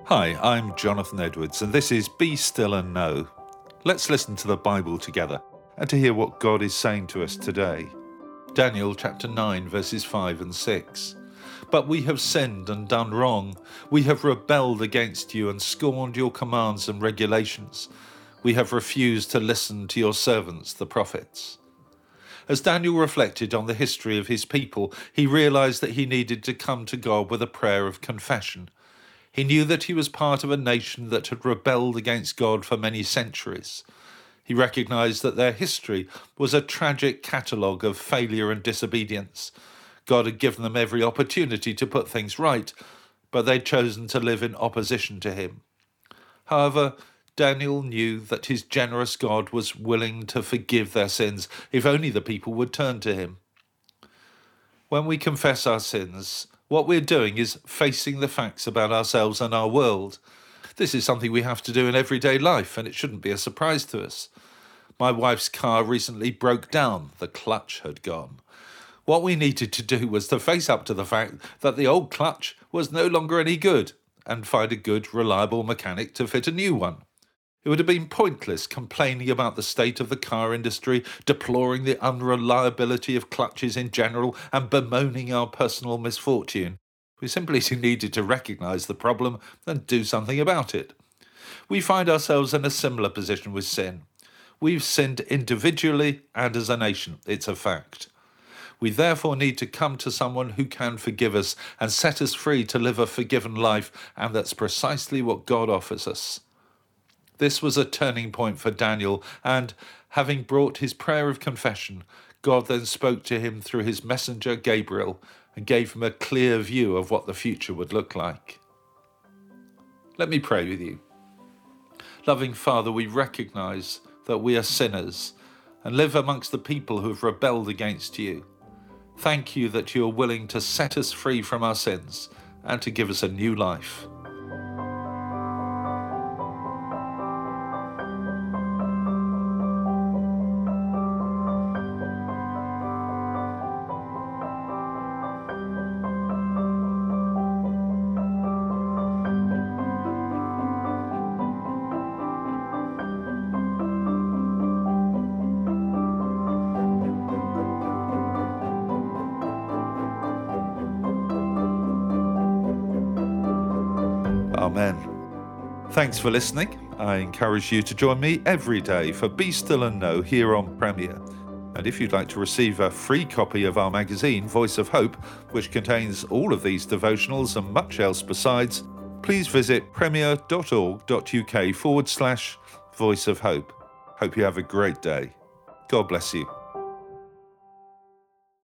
Hi, I'm Jonathan Edwards, and this is Be Still and Know. Let's listen to the Bible together and to hear what God is saying to us today. Daniel chapter 9, verses 5 and 6. But we have sinned and done wrong. We have rebelled against you and scorned your commands and regulations. We have refused to listen to your servants, the prophets. As Daniel reflected on the history of his people, he realized that he needed to come to God with a prayer of confession. He knew that he was part of a nation that had rebelled against God for many centuries. He recognized that their history was a tragic catalogue of failure and disobedience. God had given them every opportunity to put things right, but they'd chosen to live in opposition to him. However, Daniel knew that his generous God was willing to forgive their sins if only the people would turn to him. When we confess our sins, what we're doing is facing the facts about ourselves and our world. This is something we have to do in everyday life, and it shouldn't be a surprise to us. My wife's car recently broke down. The clutch had gone. What we needed to do was to face up to the fact that the old clutch was no longer any good and find a good, reliable mechanic to fit a new one. It would have been pointless complaining about the state of the car industry, deploring the unreliability of clutches in general, and bemoaning our personal misfortune. We simply needed to recognise the problem and do something about it. We find ourselves in a similar position with sin. We've sinned individually and as a nation. It's a fact. We therefore need to come to someone who can forgive us and set us free to live a forgiven life, and that's precisely what God offers us. This was a turning point for Daniel, and having brought his prayer of confession, God then spoke to him through his messenger Gabriel and gave him a clear view of what the future would look like. Let me pray with you. Loving Father, we recognise that we are sinners and live amongst the people who have rebelled against you. Thank you that you are willing to set us free from our sins and to give us a new life. Amen. Thanks for listening. I encourage you to join me every day for Be Still and Know here on Premier. And if you'd like to receive a free copy of our magazine, Voice of Hope, which contains all of these devotionals and much else besides, please visit premier.org.uk/Voice of Hope. Hope you have a great day. God bless you.